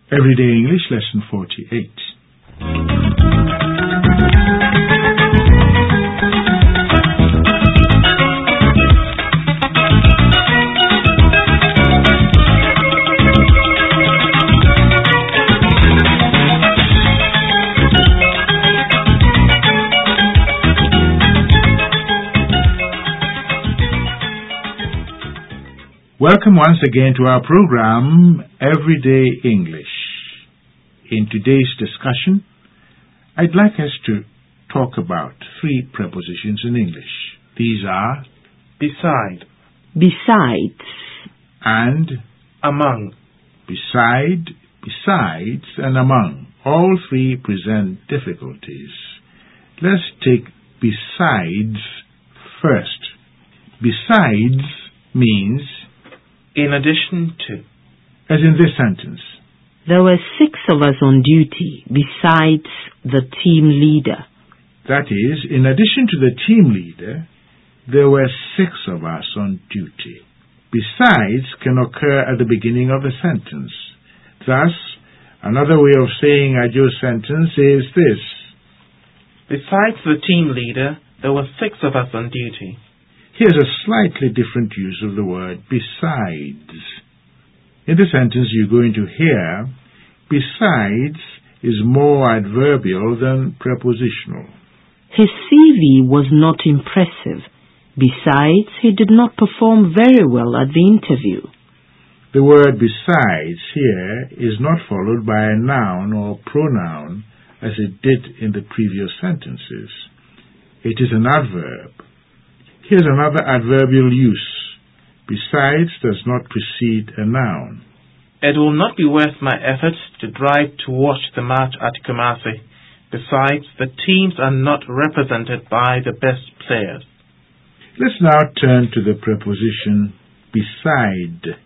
Everyday English Lesson 48. Welcome once again to our program, Everyday English. In today's discussion, I'd like us to talk about three prepositions in English. These are beside, besides, and among. beside, besides, and among. All three present difficulties. Let's take besides first. Besides means In addition to. as in this sentence. there were 6 of us on duty besides the team leader. That is, in addition to the team leader, there were 6 of us on duty. Besides can occur at the beginning of a sentence. Thus, another way of saying Ajo's sentence is this. Besides the team leader, there were 6 of us on duty. Here's a slightly different use of the word besides. In the sentence you're going to hear, besides is more adverbial than prepositional. His CV was not impressive. Besides, he did not perform very well at the interview. The word besides here is not followed by a noun or pronoun as it did in the previous sentences. It is an adverb. Here's another adverbial use. Besides does not precede a noun. It will not be worth my effort to drive to watch the match at Kumasi. Besides, the teams are not represented by the best players. Let's now turn to the preposition beside.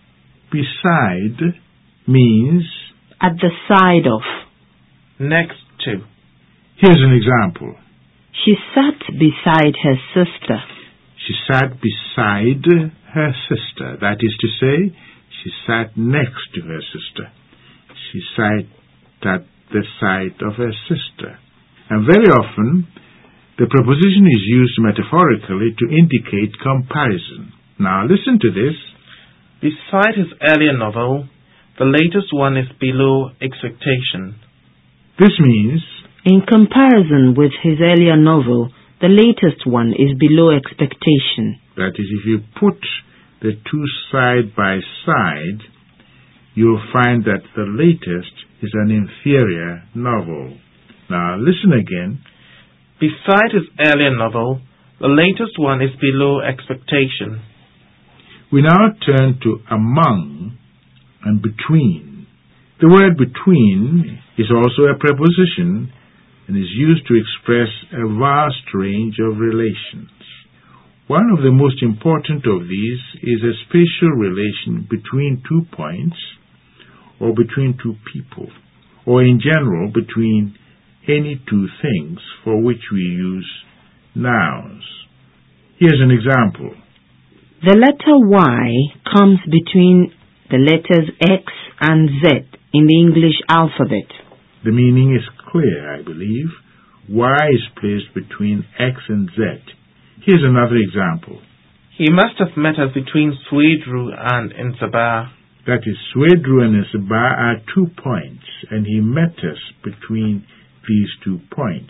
Beside means At the side of. Next to. Here's an example. She sat beside her sister. She sat beside her sister. That is to say, she sat next to her sister. She sat at the side of her sister. And very often, the preposition is used metaphorically to indicate comparison. Now listen to this. Beside his earlier novel, the latest one is below expectation. This means In comparison with his earlier novel, the latest one is below expectation. that is, if you put the two side by side, you'll find that the latest is an inferior novel. Now listen again. Beside his earlier novel, the latest one is below expectation. We now turn to among and between. The word between is also a preposition and is used to express a vast range of relations. One of the most important of these is a spatial relation between 2 points, or between 2 people, or in general between any 2 things for which we use nouns. Here's an example. The letter Y comes between the letters X and Z in the English alphabet. The meaning is clear, I believe. Y is placed between X and Z. Here's another example. He must have met us between Swedru and Nsaba. That is, Swedru and Nsaba are 2 points, and he met us between these 2 points.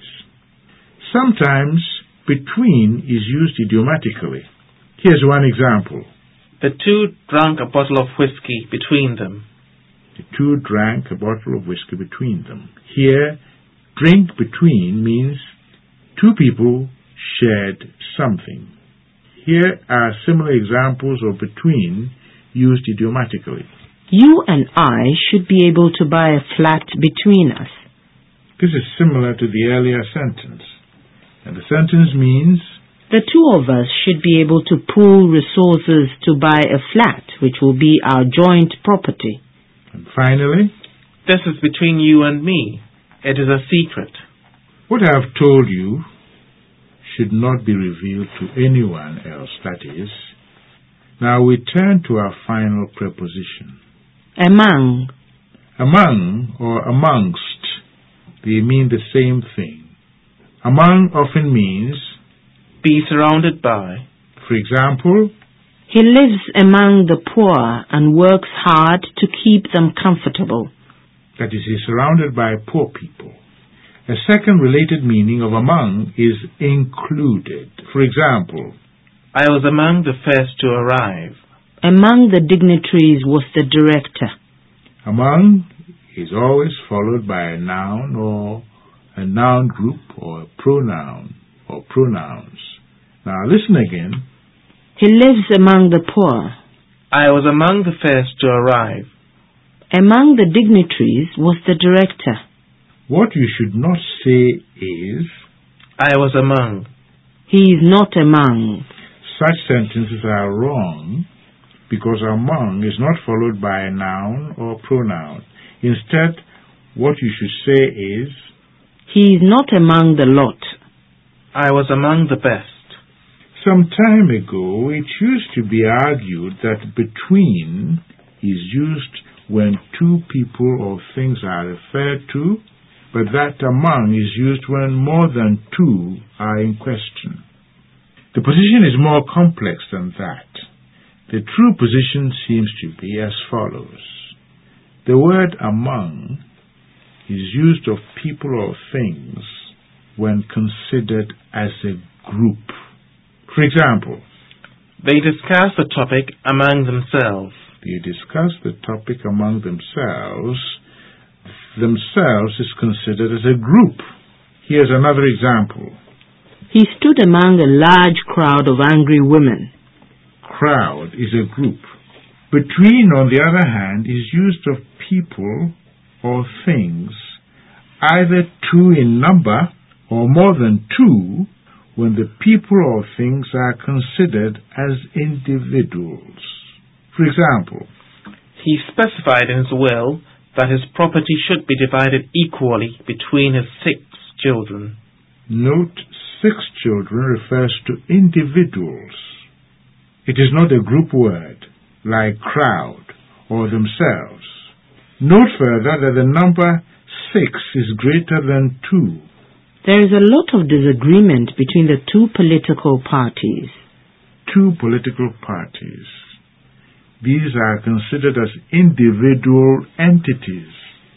Sometimes between is used idiomatically. Here's one example. The 2 drank a bottle of whiskey between them. The 2 drank a bottle of whiskey between them. Here, drink between means 2 people shared something. Here are similar examples of between used idiomatically. You and I should be able to buy a flat between us. This is similar to the earlier sentence. And the sentence means The 2 of us should be able to pool resources to buy a flat, which will be our joint property. And finally, This is between you and me. It is a secret. what I have told you should not be revealed to anyone else, that is. Now we turn to our final preposition. Among. Among or amongst, they mean the same thing. Among often means be surrounded by. For example, he lives among the poor and works hard to keep them comfortable. That is, he is surrounded by poor people. A second related meaning of among is included. For example, I was among the first to arrive. Among the dignitaries was the director. Among is always followed by a noun or a noun group or a pronoun or pronouns. Now listen again. He lives among the poor. I was among the first to arrive. Among the dignitaries was the director. What you should not say is, I was among. He is not among. Such sentences are wrong because among is not followed by a noun or pronoun. Instead, what you should say is, he is not among the lot. I was among the best. Some time ago, it used to be argued that between is used when two people or things are referred to, but that among is used when more than two are in question. The position is more complex than that. The true position seems to be as follows. The word among is used of people or things when considered as a group. For example, they discuss the topic among themselves. They discuss the topic among themselves. Themselves is considered as a group. Here's another example. He stood among a large crowd of angry women. Crowd is a group. Between, on the other hand, is used of people or things, either two in number or more than two, when the people or things are considered as individuals. For example, he specified in his will that his property should be divided equally between his 6 children. Note, 6 children refers to individuals. It is not a group word, like crowd or themselves. Note further that the number 6 is greater than 2. There is a lot of disagreement between the two political parties. Two political parties. These are considered as individual entities.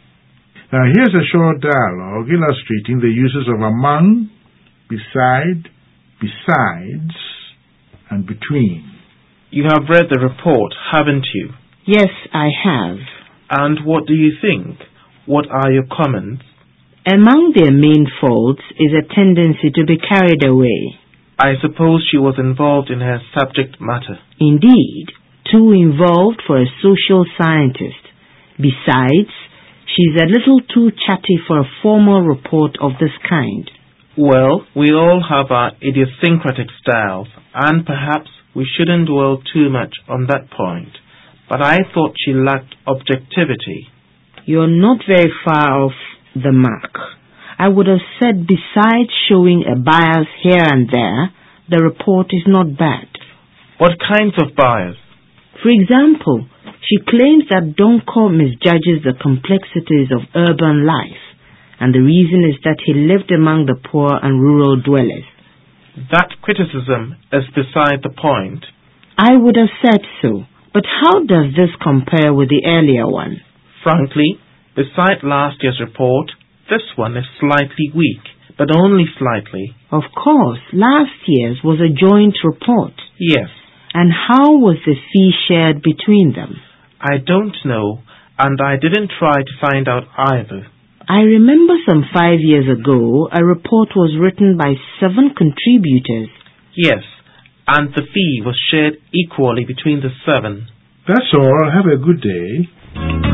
Now here's a short dialogue illustrating the uses of among, beside, besides, and between. You have read the report, haven't you? Yes, I have. And what do you think? What are your comments? Among their main faults is a tendency to be carried away. I suppose she was involved in her subject matter. Indeed, too involved for a social scientist. Besides, she's a little too chatty for a formal report of this kind. Well, we all have our idiosyncratic styles, and perhaps we shouldn't dwell too much on that point. But I thought she lacked objectivity. You're not very far off the mark. I would have said besides showing a bias here and there, the report is not bad. What kinds of bias? For example, she claims that Donkor misjudges the complexities of urban life, and the reason is that he lived among the poor and rural dwellers. That criticism is beside the point. I would have said so, but how does this compare with the earlier one? Frankly, beside last year's report, this one is slightly weak, but only slightly. Of course, last year's was a joint report. Yes. And how was the fee shared between them? I don't know, and I didn't try to find out either. I remember some 5 years ago, a report was written by 7 contributors. Yes, and the fee was shared equally between the 7. That's all. Have a good day.